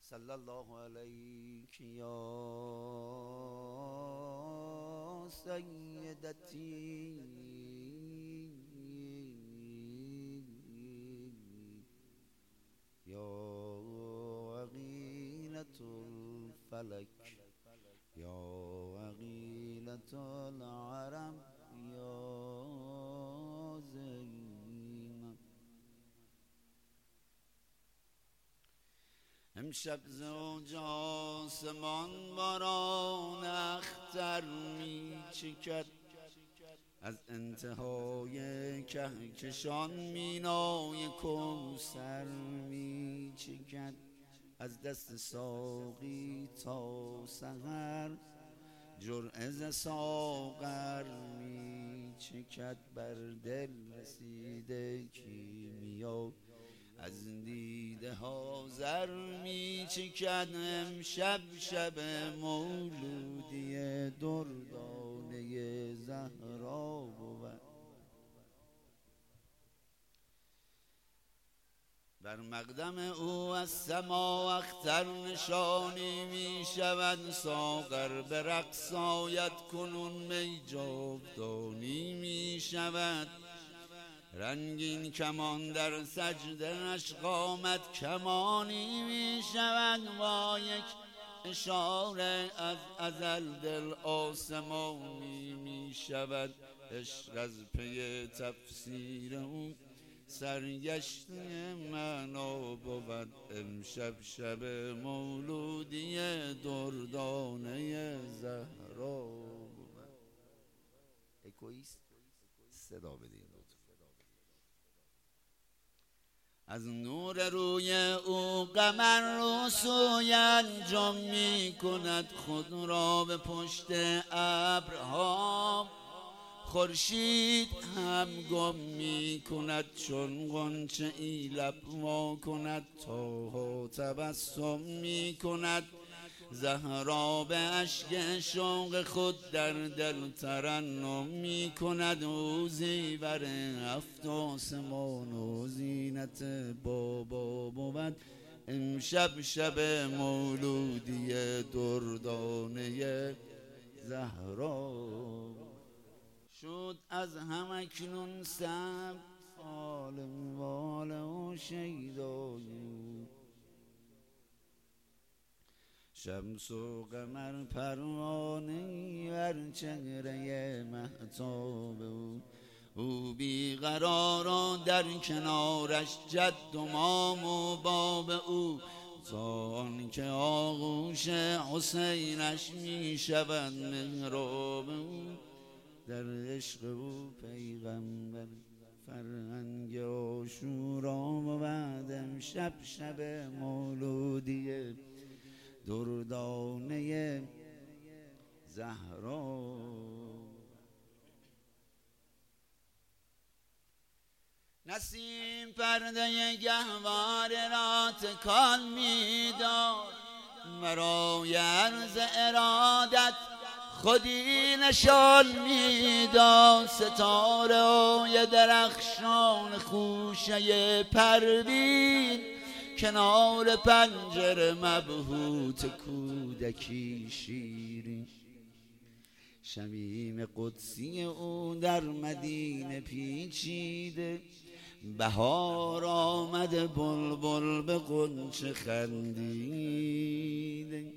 صلی الله علیک یا سیدتی یا عقیلة الفلک یا عقیلة العرب یا زینب. امشب زوج آسمان باران اختر می چکد، از انتهای کهکشان مینای کوثر می چکد، از دست ساقی تا سحر جرعه ز ساغر می چکد، بر دل رسیده کیمیا از دیده ها زر می چکد. امشب شب مولودی دردانه زهرا بود، بر مقدم او از سما اختر نشانی می شود، ساغر به رقص آید کنون می جاودانی می شود، رنگین کمان در سجده اش قامت کمانی می شود، با یک اشاره از ازل دل آسمانی می شود، عشق از پی تفسیر او سرگشت معنا بود. امشب شب مولودی دردانه زهرا بود. اکویست صدا بدین لطفا. از نور روی او قمر رو سوی انجم می کند، خود را به پشت ابرها خورشید هم گم می کند، چون غنچه ای لب وا کند تا تبسم می کند، زهرا به اشک شوق خود در دل ترنم می کند، او زیور هفت آسمان و زینت بابا بود. امشب شب مولودی دردانه زهرا شد، از همکنون سب فال وال و شیدایی، شمس و قمر پروانه‌ای بر چهره مهتاب او بیقرار و در کنارش جد و مام و باب او، زان که آغوش حسینش می شود محراب او، در عشق او پیغمبر فرهنگ عاشورا و بعد امشب شب مولودی دردانه زهرا. نسیم پرده گهواره را تکان می‌داد، برای عرض ارادت خودی نشان میداد، ستاره های درخشان خوشه پروین کنار پنجره مبهوت کودکی شیرین، شمیم قدسی او در مدینه پیچیده، بهار آمده بلبل به غنچه خندیده،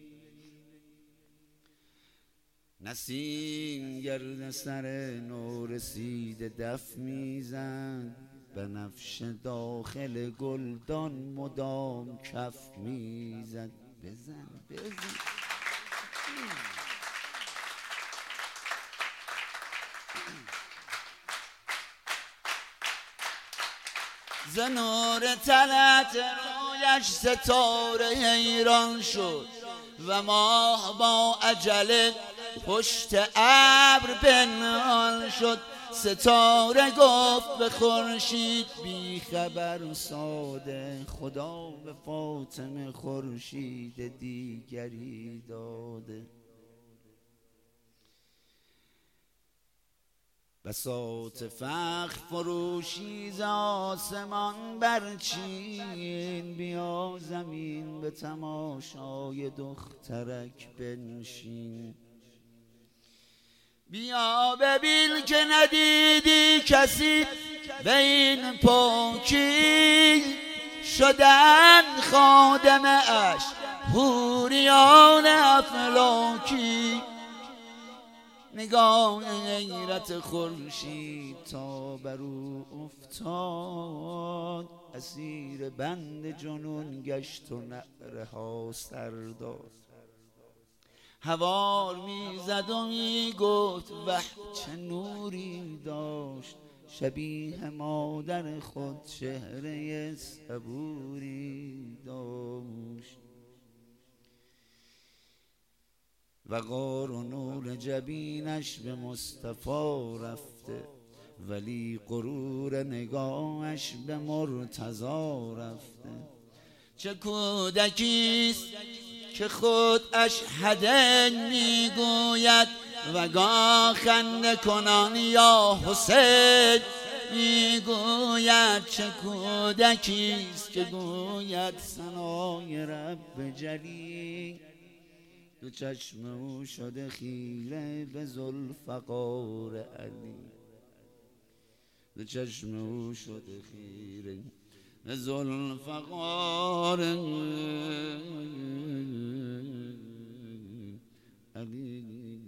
نسیم گرد سر نو رسیده دف میزد، بنفش داخل گلدان مدام کف میزد. بزن ز نور طلعت رویش ستاره حیران شد، و ماه با عجله پشت ابر پنهان شد، ستاره گفت به خورشید بی خبر ساده، خدا به فاطمه خورشید دیگری، داده. بساط فخر فروشی ز آسمان برچین، بیا زمین به تماشای دخترک بنشین. بیا ببین که ندیدی کسی به این پاکی، شدن خادم اش حوریان افلاکی. نگاه غیرت خورشید تا بر او افتاد، اسیر بند جنون گشت و نعره ها سر داد. هوار میزد و میگفت وه چه نوری داشت، شبیه مادر خود چهره صبوری داشت. وقار و نور جبینش به مصطفی رفته، ولی غرور نگاهش به مرتضی رفته. چه کودکیست که خود اشهد میگوید، وگاه خنده کنان یا حسین میگوید. چه کودکیست که گوید ثنای رب جلیل، دو چشم او شده خیره به ذوالفقار علی. دو چشم او شده خیره به ذوالفقار علی.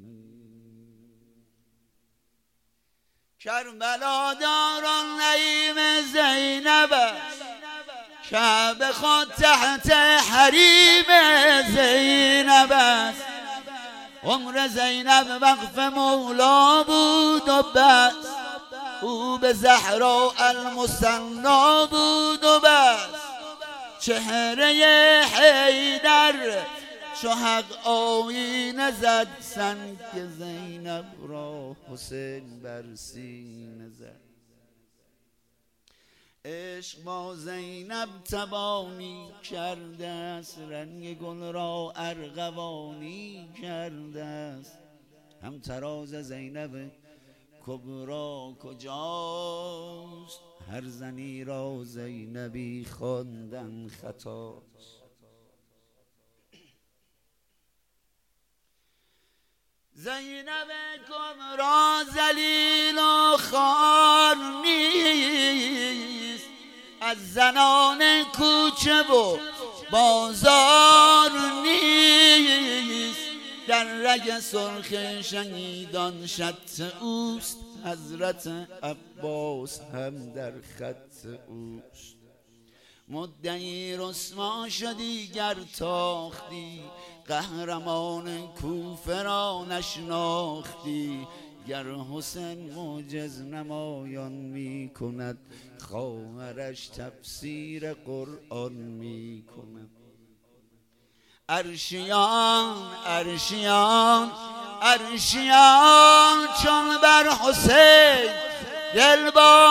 کربلا داران نعیم زینب است، شب خود تحت حریم زینب است. عمر زینب وقف مولا بود و بس، او به زهرا المثنا بود و بس. چهره حیدر چو حق آیینه زد، سنگ زینب را حسین بر سینه زد. عشق با زینب تبانی کرده است، رنگ گل را ارغوانی کرده است. هم تراز زینب کبرا کجاست، هر زنی را زینبی خواندن خطاست. زینب کبرا ذلیل و خوار نیست، از زنان کوچه و بازار نیست. در رگ سرخ شنیدان شط اوست، حضرت عباس هم در خط اوست. مدعی رسوا شدی گر تاختی، قهرمان کوفه را نشناختی. گر حسین معجز نمایان می کند، خواهرش تفسیر قرآن می کند. عرشیان عرشیان عرشیان چون بر حسین دل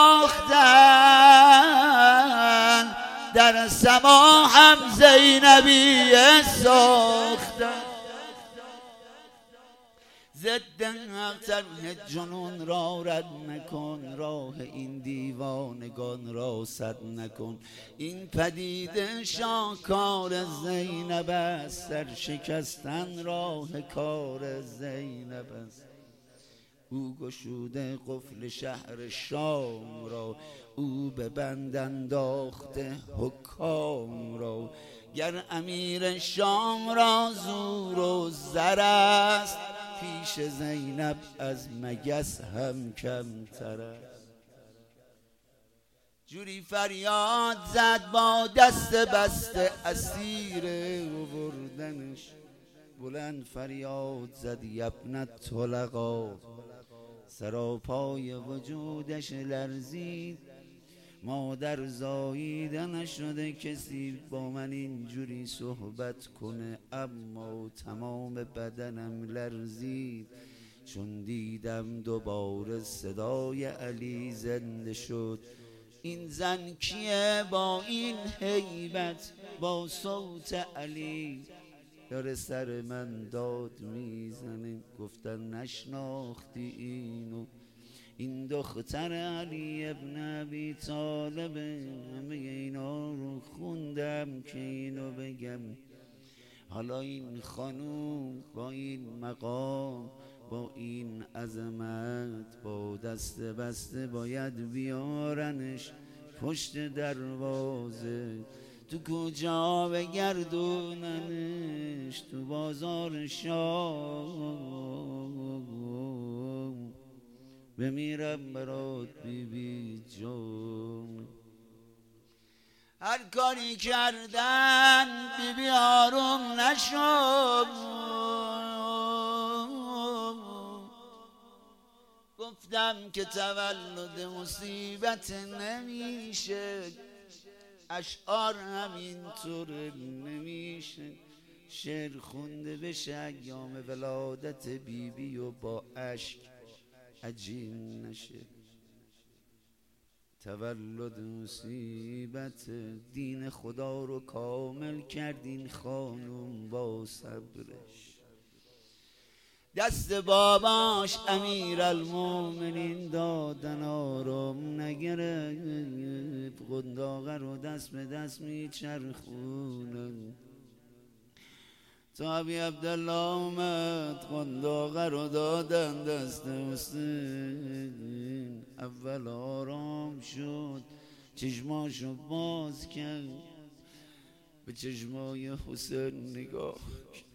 باختن، در سما هم زینبی ساختن. ضد حق طرح جنون را رد نکن، راه این دیوانگان را سد نکن. این پدیده شاکار زینب است، سر شکستن راه کار زینب است. او گشوده قفل شهر شام را، او به بند انداخته حکام را. گر امیر شام را زور و زر است، پیش زینب از مگس هم کمتر است. جوری فریاد زد با دست بسته اسیر آوردنش، بلند فریاد زد یبن طلقا. سراپای وجودش لرزید، مادر زاییده نشده کسی با من اینجوری صحبت کنه، اما تمام بدنم لرزید چون دیدم دوباره صدای علی زنده شد. این زن کیه با این هیبت، با صوت علی داره سر من داد میزنه. گفتن نشناختی اینو، این دختر علی ابن ابی طالب، همه اینا رو خوندم که اینو بگم. حالا این خانوم با این مقام، با این عظمت، با دست بسته باید بیارنش پشت دروازه. تو کجا بگردوننش؟ تو بازار شام. بمیرم برات بی بی جان. هر کاری کردن بی بی آروم نشد. گفتم که تولد مصیبت نمیشه، اشعار همینطور نمیشه. شعر خونده بشه ایام ولادت بیبی و با اشک عجین نشه. تولد مصیبت، دین خدا رو کامل کردین خانوم با صبرش. دست باباش امیرالمومنین دادن آرام نگرفت. قنداقه رو دست به دست میچرخونن تا ابی عبدالله آمد. قنداقه رو دادن دست حسین. اول آرام شد، چشماشو باز کرد، به چشمای حسین نگاه کرد.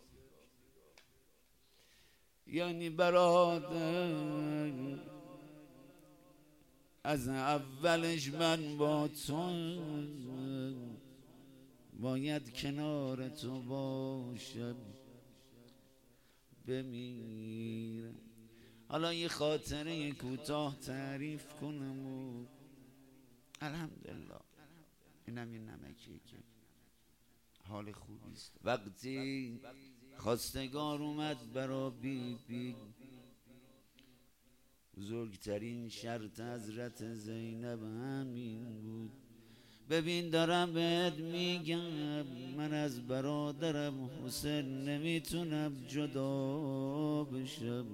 یعنی برادر، از اولش من با تو باید کنار تو باشم، بمیرم. حالا یه خاطره کوتاه تعریف کنم و الحمدلله اینم یه نمکیه که حال خوبیست. وقتی خواستگار اومد برا بی بی، بزرگترین شرط حضرت زینب همین بود. ببین دارم بهت میگم، من از برادرم حسین نمیتونم جدا بشم.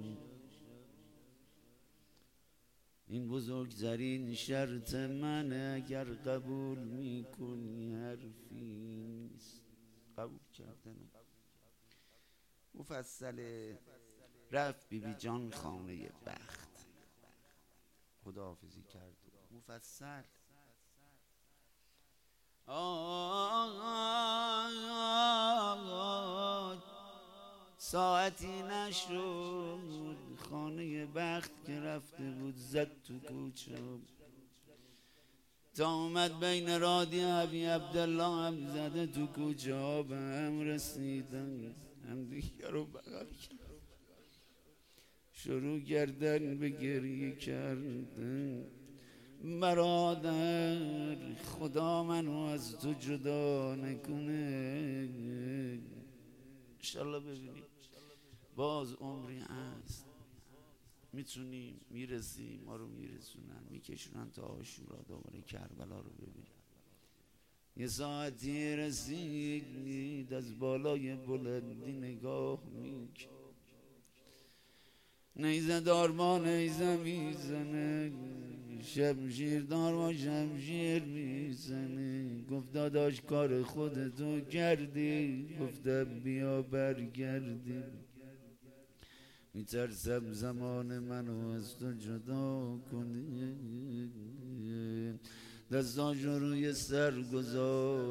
این بزرگترین شرط من، اگر قبول میکنی حرفی نیست. قبول کردنم مفصله. رفت بی بی جان خانه بخت، خداحافظی کرد مفصل. ساعتی نشد خانه بخت که رفته بود زد تو کوچه، تا اومد بین رادی ابی عبدالله هم زده تو کوچه ها به هم رسیدن. هم دیگه رو بغل کرد، شروع کردن به گریه کردن. برادر خدا منو از تو جدا نکنه، انشالله ببینیم باز عمری هست، میتونیم میرسیم، ما رو میرسونن میکشونن تا عاشورا دوباره کربلا رو ببینیم. یه ساعتی رسید از بالای بلندی نگاه میکرد، نیزه دار با نیزه میزنه، شمشیر دار با شمشیر میزنه. گفت داداش کار خودتو کردی، گفتم بیا برگردی. میترسم زمان منو از تو جدا کنی. دستاشو روی سر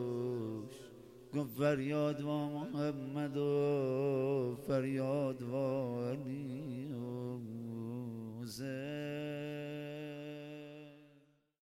گذاشت، گفت فریاد وا محمد و فریاد وا